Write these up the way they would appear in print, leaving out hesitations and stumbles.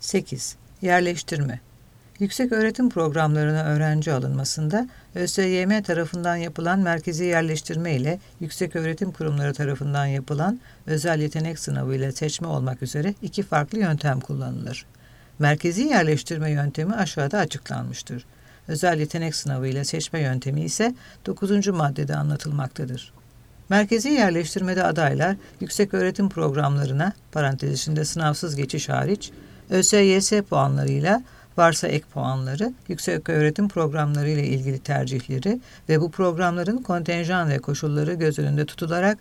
8. Yerleştirme. Yükseköğretim programlarına öğrenci alınmasında ÖSYM tarafından yapılan merkezi yerleştirme ile yükseköğretim kurumları tarafından yapılan özel yetenek sınavı ile seçme olmak üzere iki farklı yöntem kullanılır. Merkezi yerleştirme yöntemi aşağıda açıklanmıştır. Özel yetenek sınavı ile seçme yöntemi ise 9. maddede anlatılmaktadır. Merkezi yerleştirmede adaylar yükseköğretim programlarına parantez içinde sınavsız geçiş hariç ÖSYS puanlarıyla varsa ek puanları, yükseköğretim programları ile ilgili tercihleri ve bu programların kontenjan ve koşulları göz önünde tutularak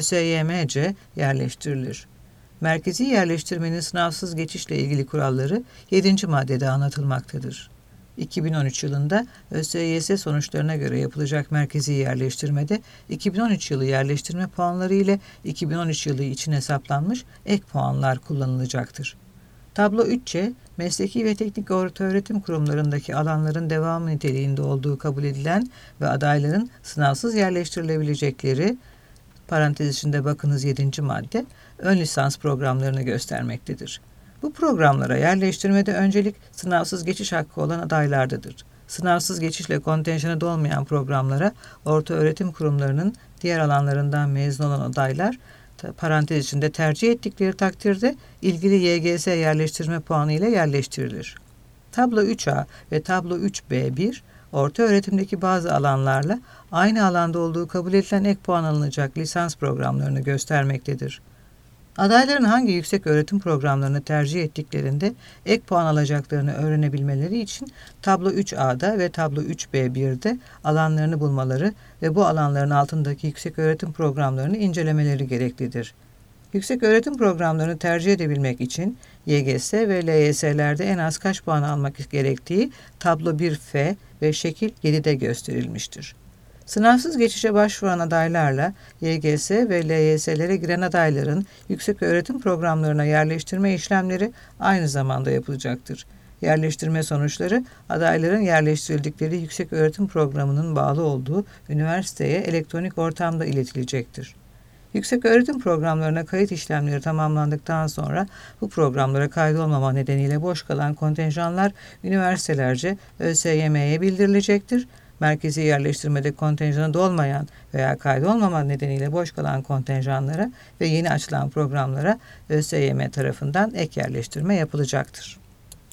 ÖSYM'ce yerleştirilir. Merkezi yerleştirmenin sınavsız geçişle ilgili kuralları 7. maddede anlatılmaktadır. 2013 yılında ÖSYS sonuçlarına göre yapılacak merkezi yerleştirmede 2013 yılı yerleştirme puanları ile 2013 yılı için hesaplanmış ek puanlar kullanılacaktır. Tablo 3C, mesleki ve teknik ortaöğretim kurumlarındaki alanların devamı niteliğinde olduğu kabul edilen ve adayların sınavsız yerleştirilebilecekleri, parantez içinde bakınız 7. madde, ön lisans programlarını göstermektedir. Bu programlara yerleştirmede öncelik sınavsız geçiş hakkı olan adaylardadır. Sınavsız geçişle kontenjanı dolmayan programlara ortaöğretim kurumlarının diğer alanlarından mezun olan adaylar, parantez içinde tercih ettikleri takdirde ilgili YGS yerleştirme puanı ile yerleştirilir. Tablo 3A ve tablo 3B1, ortaöğretimdeki bazı alanlarla aynı alanda olduğu kabul edilen ek puan alınacak lisans programlarını göstermektedir. Adayların hangi yükseköğretim programlarını tercih ettiklerinde ek puan alacaklarını öğrenebilmeleri için tablo 3A'da ve tablo 3B1'de alanlarını bulmaları ve bu alanların altındaki yükseköğretim programlarını incelemeleri gereklidir. Yükseköğretim programlarını tercih edebilmek için YGS ve LYS'lerde en az kaç puan almak gerektiği tablo 1F ve şekil 7'de gösterilmiştir. Sınavsız geçişe başvuran adaylarla YGS ve LYS'lere giren adayların yükseköğretim programlarına yerleştirme işlemleri aynı zamanda yapılacaktır. Yerleştirme sonuçları adayların yerleştirildikleri yükseköğretim programının bağlı olduğu üniversiteye elektronik ortamda iletilecektir. Yükseköğretim programlarına kayıt işlemleri tamamlandıktan sonra bu programlara kaydolmama nedeniyle boş kalan kontenjanlar üniversitelerce ÖSYM'ye bildirilecektir. Merkezi yerleştirmede kontenjanı dolmayan veya kaydolmama nedeniyle boş kalan kontenjanlara ve yeni açılan programlara ÖSYM tarafından ek yerleştirme yapılacaktır.